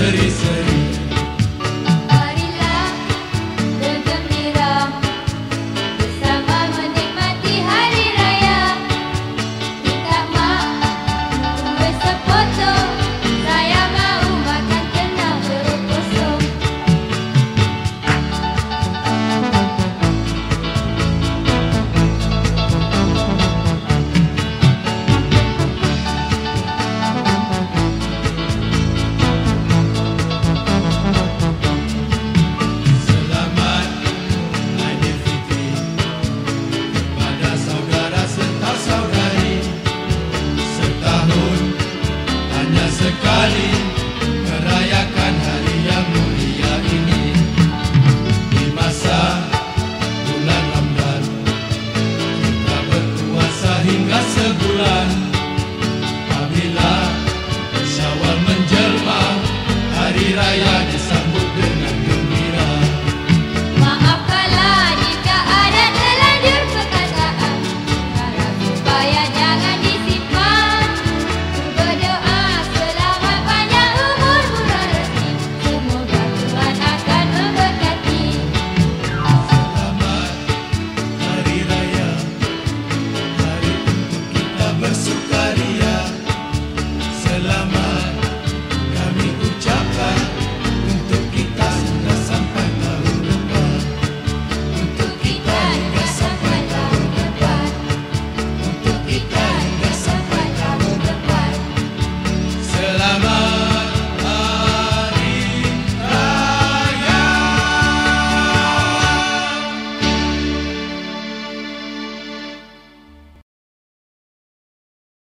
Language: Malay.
berseri-seri. Marilah bergembira bersama menikmati hari raya. Minta mak bersefoto, saya mau makan kena perut kosong. Selamat Aidilfitri kepada saudara serta saudari. Setahun hanya sekali merayakan hari yang mulia ini. Di masa bulan Ramadan kita berpuasa hingga sebulan. Apabila Syawal menjelma, hari raya disambut dengan gembira. Maafkanlah jika ada terlanjur perkataan, harap supaya jangan disimpan. Ku berdoa selamat panjang umur, murah rezeki, semoga Tuhan akan memberkati. Selamat Hari Raya, hari untuk kita bersukaria. Selamat